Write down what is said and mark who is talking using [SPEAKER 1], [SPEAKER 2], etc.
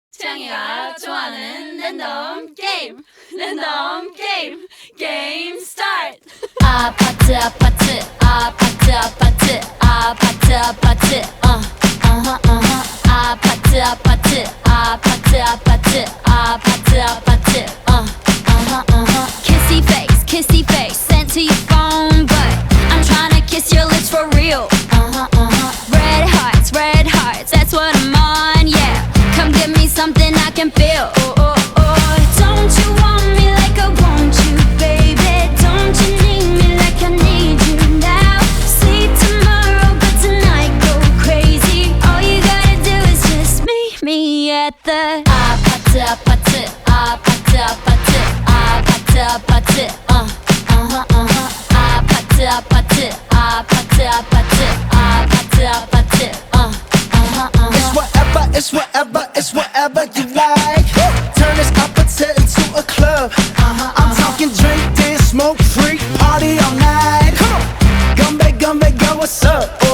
[SPEAKER 1] 창이가 좋아하는 랜덤 게임 랜덤 게임 게임 스타트
[SPEAKER 2] 아파트 아파트 아파트 아파트 아파트 아파트 아파트 아파트 아파트 아파트 아파트 아파트 kissy face sent to your phone but I'm tryna kiss your lips for real red hearts that's what I'm on yeah come give me something I can feel don't you want me like I want you baby don't you need me like I need you now see tomorrow but tonight go crazy all you gotta do is just meet me at the 아파트 아파트 아파트 아파트 아파트 아파트 아파트 아파트 아파트 아파트 아파트
[SPEAKER 3] It's whatever you like. Turn this opposite into a club. I'm talking drink, dance, smoke, freak, party all night. Come on, gumbe, go, what's up?